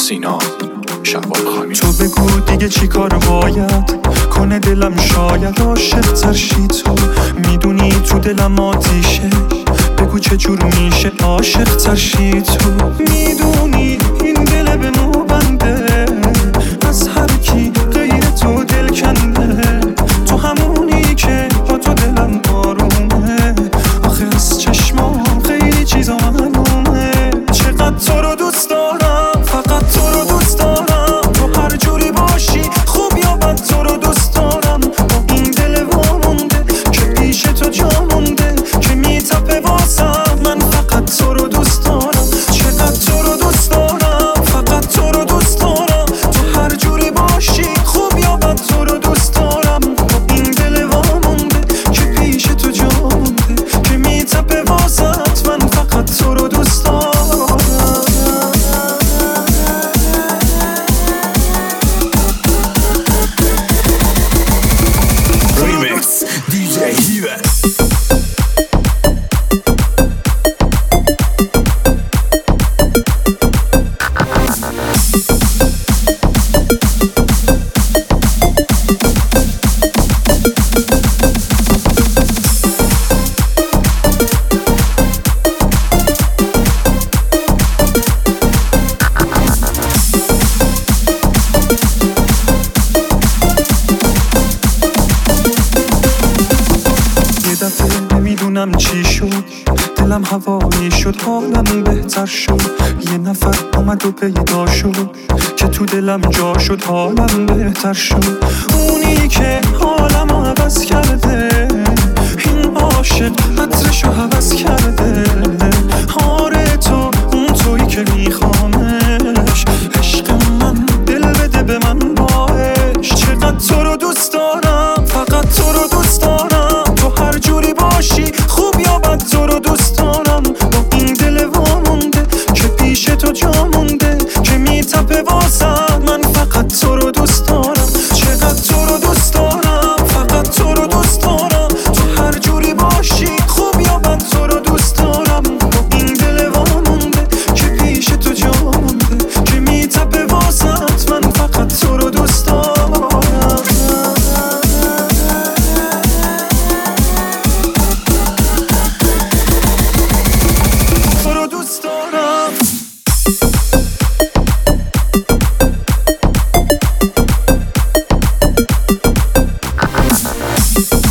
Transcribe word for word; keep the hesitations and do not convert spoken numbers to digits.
سینا شوال تو بگو دیگه چی کار باید کنه دلم، شاید عاشق تر شی. تو میدونی تو دلم آتیشه، بگو چجور میشه عاشق تر شی. تو میدونی این دل به مو بنده، از هر کی غیر تو دل کنده. تو همونی که با تو دلم آرومه، آخه از چشمام خیلی چیزا معلومه. چقدر تو رو دوست دارم، فقط تو رو دوست دارم. تو هر جوری باشی خوب یا بد تو رو دوست دارم. با این دل وامونده که پیش تو جا مونده، که میتپه واسم. من فقط تو رو دوست دارم. چقدر تو رو دوست دارم، فقط تو رو دوست دارم. تو هر جوری باشی خوب یا بد تو رو دوست دارم. با این دل وامونده که پیش تو جا مونده، که میتپه واسط. من فقط تو رو دوست دارم. نمیدونم چی شد، دلم هوایی شد، حالم بهتر شد. یه نفر اومد و پیدا شد که تو دلم جا شد، حالم بهتر شد. اونی که حالم رو عوض کرده، این عاشق عطرشو حوض کرده. آره تو اون تویی که میخوامش، عشق من دل بده به من باش. چقدر تو رو دوست دارم، فقط تو رو دوست دارم. تو هر جوری باشی خوب یا بد تو رو دوست دارم. با این دل وامونده که پیش تو جا مونده، که میتپه واسم. من فقط تو رو دوست دارم. چقدر تو رو دوست دارم، فقط تو رو دوست دارم. تو هر جوری باشی خوب یا بد تو رو دوست دارم. با این دل وامونده که پیش تو جا مونده، که میتپه واسط. من فقط تو رو دوست دارم. تو رو دوست دارم.